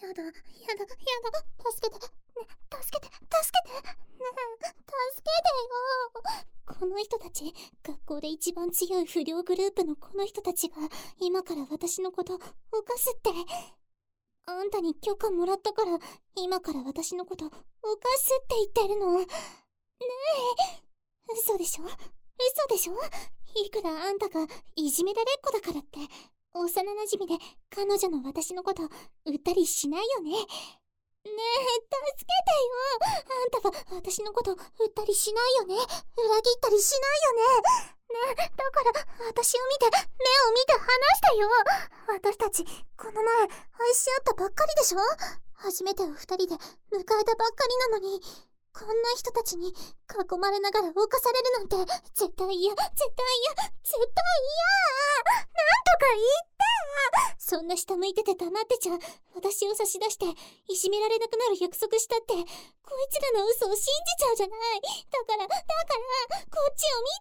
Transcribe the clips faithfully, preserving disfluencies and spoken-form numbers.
やだ、やだ、やだ、助けて、ね、助けて、助けて、ねえ、助けてよ。この人たち、学校で一番強い不良グループのこの人たちが、今から私のこと、犯すって。あんたに許可もらったから、今から私のこと、犯すって言ってるの。ねえ、嘘でしょ？嘘でしょ？いくらあんたがいじめられっ子だからって、幼馴染で彼女の私のこと売ったりしないよね。ねえ、助けてよ。あんたは私のこと売ったりしないよね。裏切ったりしないよね。ねえ、だから私を見て、目を見て話してよ。私たちこの前愛し合ったばっかりでしょ。初めてを二人で迎えたばっかりなのに、こんな人たちに囲まれながら犯されるなんて絶対嫌、絶対嫌、絶対嫌。なんとか言って。そんな下向いてて黙ってちゃ私を差し出していじめられなくなる約束したって、こいつらの嘘を信じちゃうじゃない。だからだからこっち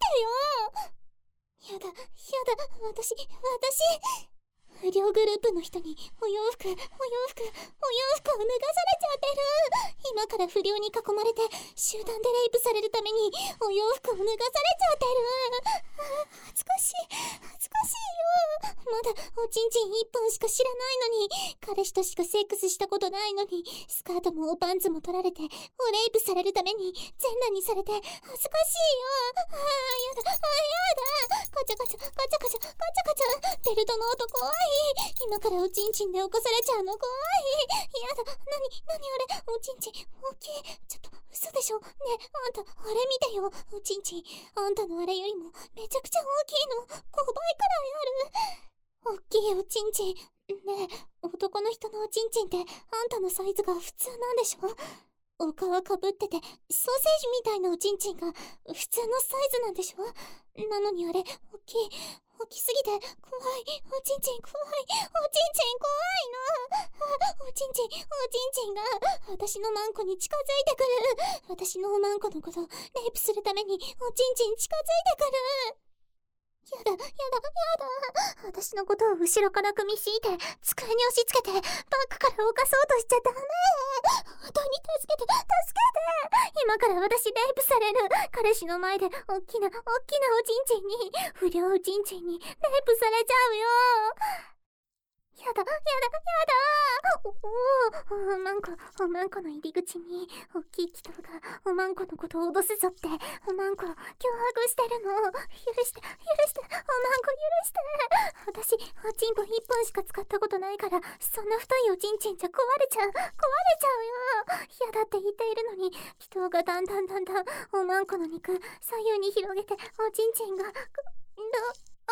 を見てよ。やだやだ、私私不良グループの人にお洋服お洋服お洋服を脱がされちゃってる。今から不良に囲まれて集団でレイプされるためにお洋服を脱がされちゃってる。恥ずかしい恥ずかしいよ。まだおちんちん一本しか知らないのに、彼氏としかセックスしたことないのに、スカートもおパンツも取られておレイプされるために全裸にされて恥ずかしいよ。あーやだあーやだ。ガチャガチャガチャガチャガチャガチャ、ベルトの音怖い。今からおちんちんで起こされちゃうの怖い。やだ、なに、なにあれ、おちんちん大きい。ちょっと嘘でしょ。ねえ、あんたあれ見てよ。おちんちんあんたのあれよりもめちゃくちゃ大きいの。ごばいくらいある。大きいおちんちん。ねえ、男の人のおちんちんってあんたのサイズが普通なんでしょ。お皮かぶっててソーセージみたいなおちんちんが普通のサイズなんでしょ。なのにあれ大きい大きすぎて怖い。おちんちん怖い。おちんちん怖いの。おちんちんおちんちんが私のマンコに近づいてくる。私のおマンコのことレイプするためにおちんちん近づいてくる。やだやだやだ。私のことを後ろから組み敷いて机に押し付けてバッグから犯そうとしちゃダメ。本当に助けて助けて。今から私レイプされる。彼氏の前でおっきなおっきなおちんちんに、不良おちんちんにレイプされちゃうよ。やだやだやだ。おお、おまんこおまんこの入り口におっきい人がおまんこのことを脅すぞっておまんこ脅迫してるの。許して許しておまんこ許して。私おちんぽ一本しか使ったことないから、そんな太いおちんちんじゃ壊れちゃう壊れちゃうよ。嫌だって言っているのに、人がだんだんだんだんおまんこの肉左右に広げておちんちんがどあ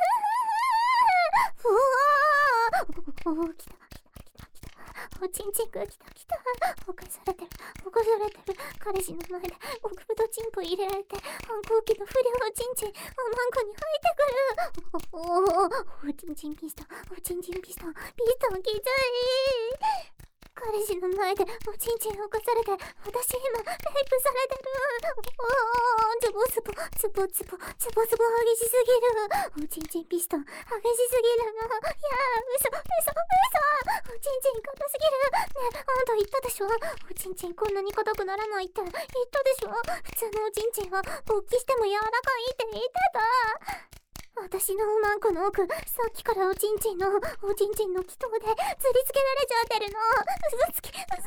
うわーおお、来た来た来た来た。おちんちんが来た来た。犯されてる犯されてる。彼氏の前で奥太ちんぽ入れられて反抗期の不良おちんちんおまんこに入ってくる。おお、おちんちんピストンおちんちんピストンピストンきつい。彼氏の前でおちんちんを犯されて私今レイプされてる。おお、ズボズボズボズボズボズボ激しすぎる。おちんちんピストン激しすぎるの。いやー、嘘嘘嘘。おちんちん硬すぎる。ねえ、あんた言ったでしょ。おちんちんこんなに硬くならないって言ったでしょ。普通のおちんちんは勃起しても柔らかいって言ってた。私のおまんこの奥、さっきからおちんちんのおちんちんの気筒で吊りつけられちゃってるの。嘘つき嘘つき嘘つき。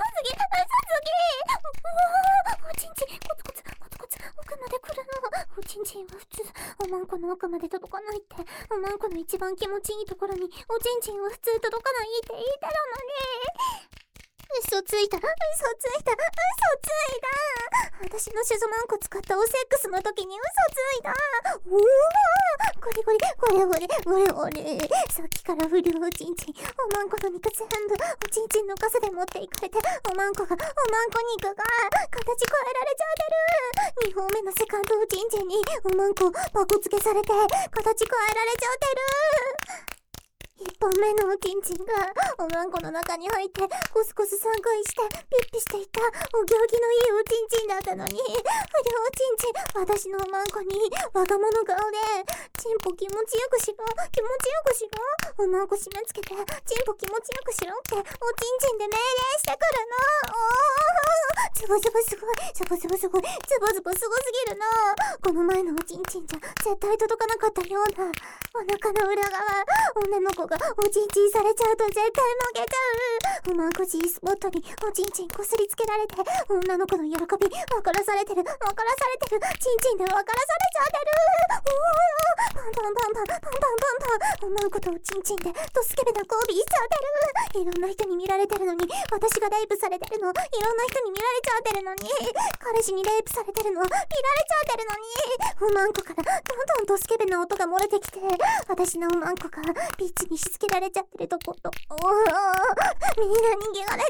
うわー、おちんちんコツコツコツコツ奥まで来るの。おちんちんは普通おまんこの奥まで届かないって。おまんこの一番気持ちいいところにおちんちんは普通届かないって言ったのに。嘘ついた嘘ついた嘘ついた。私のシュゾマンコ使ったおセックスの時に嘘ついた。おお、これこれこれこれこれこれ。さっきから不良おちんちんおまんこの肉全部おちんちんの傘で持っていかれて、おまんこがおまんこ肉が形変えられちゃってる。にほんめのセカンドおちんちんにおまんこパコつけされて形変えられちゃってる。 一本目のおちんちんがおまんこの中に入ってコスコスさんかいしてピッピしていたお行儀のいいおちんちんだったのに、不良おちんちん、私のおまんこに我が物顔でチンポ気持ちよくしろ、気持ちよくしろ、おまんこ締め付けてチンポ気持ちよくしろっておちんちんで命令してくるの。おー、ズボズボすごい、ズボズボすごい、ズボズボすごすぎるの。この前のおちんちんじゃ絶対届かなかったようなお腹の裏側、女の子がおちんちんされちゃうと絶対負けちゃう。おまんこ G スポットにおちんちんこすりつけられて、女の子の喜び分からされてる、分からされてる、ちんちんで分からされちゃってる。うわー、パンパンパンパンパンパンパンパン、おまんことおちんちんでドスケベな交尾しちゃってる。いろんな人に見られてるのに私がレイプされてるの、いろんな人に見られちゃってるのに、彼氏にレイプされてるの見られちゃってるのに、おまんこからどんどんドスケベな音が漏れてきて、私のおまんこがビッチにしつけられちゃってるとこと、おー、みんなに汚れちゃってる。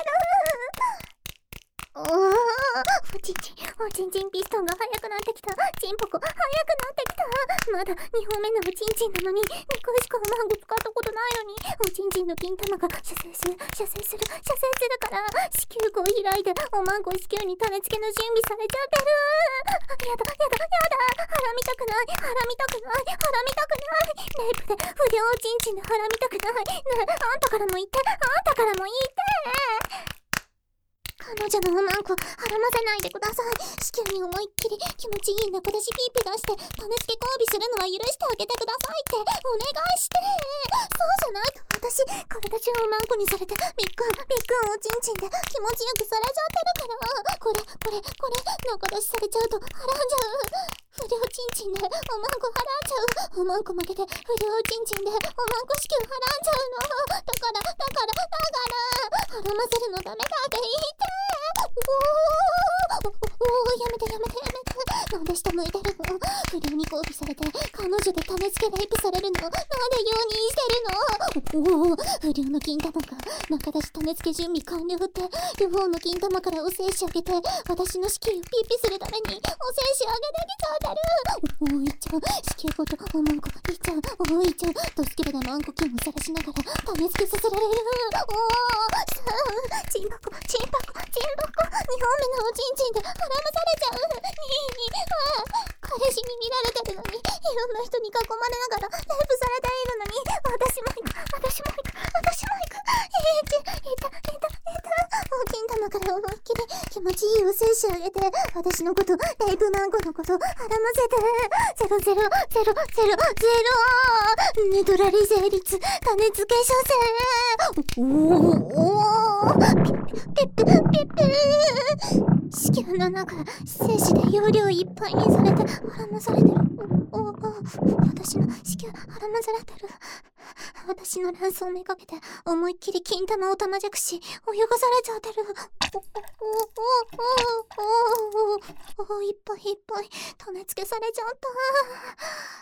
おー、おちんちん、おちんちんピストンが速くなってきた。チンポコ速くなってきた。まだにほんめのおちんちんなのににかいしかおまんこ使ったことないのに、おちんちんの金玉が射精する射精する射精するから、子宮口開いておまんこ子宮に種付けの準備されちゃってる。やだやだやだ、腹見たくない、腹見たくない、腹見たくない。レイプで不良おちんちんで腹見たくない。ねえ、あんたからも言って、あんたからも言って。彼女のおまんこ、はらませないでください。子宮に思いっきり気持ちいい猫出しピーピ出して種付け交尾するのは許してあげてくださいってお願いして。そうじゃないと私、体中おまんこにされてびっくんびっくんおちんちんで気持ちよくされちゃってるから、これこれこれ猫出しされちゃうとはらんじゃう。不良ちんちんでおまんこはらんじゃう。おまんこ負けて不良ちんちんでおまんこ子宮はらんじゃうの。だからだからだからはらませるのダメだって言って。おー、おー、やめてやめてやめて。なんで下向いてるの。不良に交尾されて彼女で種付けレイプされるの。なんで容認してるの。おー、不良の金玉が中出し種付け準備完了って、両方の金玉からお精子あげて私の子宮をピーピするためにお精子あげてきちゃってる。おー、いっちゃう。子宮ごとおまんこいっちゃう。おー、いっちゃう。ドスケベなまんこ菌をさらしながら種付けさせられる。おー、さあ、チンパコチンパコチンパコ、にほんめのおちんちんではらまされちゃう。にー、ああ、彼氏に見られてるのに、いろんな人に囲まれながらレイプされているのに、私も行く私も行く私も行く。えー、ちいたいたいた。お金玉から思いっきり気持ちいいお精子あげて、私のことレイプマンコのことはらませて。ゼロゼロゼロゼロゼロネトラリ成立種付け処世。おーおー、ピッピッピッピッピッ。子宮の中精子で容量いっぱいにされてはらまされてる。おおお、私の子宮はらまされてる。私の卵巣めがけて思いっきり金玉を玉弱し泳がされちゃってる。おおおおおおおお、いっぱいいっぱい種付けされちゃった。